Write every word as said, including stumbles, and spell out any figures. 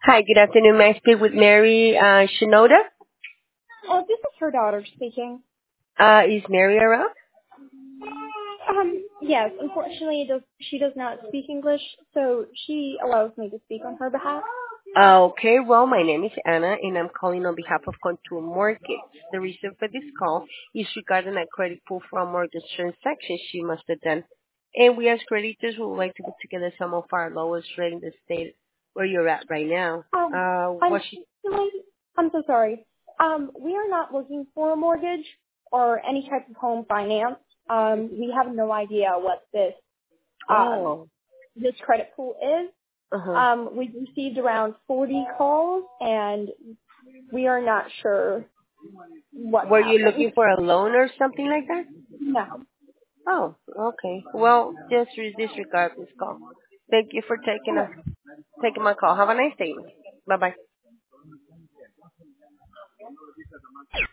Hi, good afternoon. May I speak with Mary uh, Shinoda? Oh, this is her daughter speaking. Uh, is Mary around? Um, yes, unfortunately, does, she does not speak English, so she allows me to speak on her behalf. Uh, okay, well, my name is Anna, and I'm calling on behalf of Contour Mortgage. The reason for this call is regarding a credit pull from mortgage transaction she must have done. And we as creditors would like to put together some of our lowest rate in the state where you're at right now. Um, Uh, what she, unfortunately, I'm so sorry. Um, we are not looking for a mortgage or any type of home finance. Um, we have no idea what this um, oh, this credit pool is. uh-huh. Um, we've received around forty calls, and we are not sure what Were you happened. looking for a loan or something like that? No. Oh, okay. Well, just re- disregard this call. Thank you for taking a taking my call. Have a nice day. Bye bye.